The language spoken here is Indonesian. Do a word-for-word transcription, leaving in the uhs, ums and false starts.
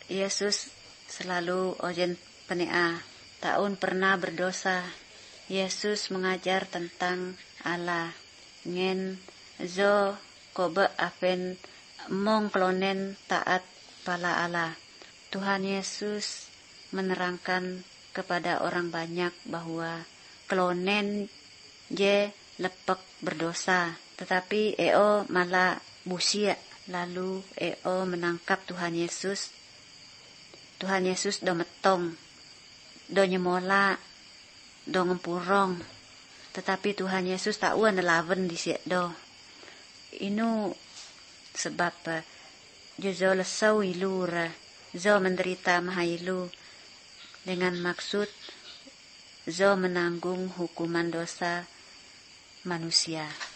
Yesus selalu ojen penea tahun pernah berdosa. Yesus mengajar tentang Allah. Ngen zo kobe apen mong klonen taat pala Allah. Tuhan Yesus menerangkan kepada orang banyak bahwa klonen je lepek berdosa, tetapi eo malah busia. Lalu eo menangkap Tuhan Yesus. Tuhan Yesus do metong, do nyemola, do ngempurong, tetapi Tuhan Yesus tak ua nelawen di siak do. Inu sebab uh, jo lesau ilur, zo menderita mahailu dengan maksud zo menanggung hukuman dosa manusia.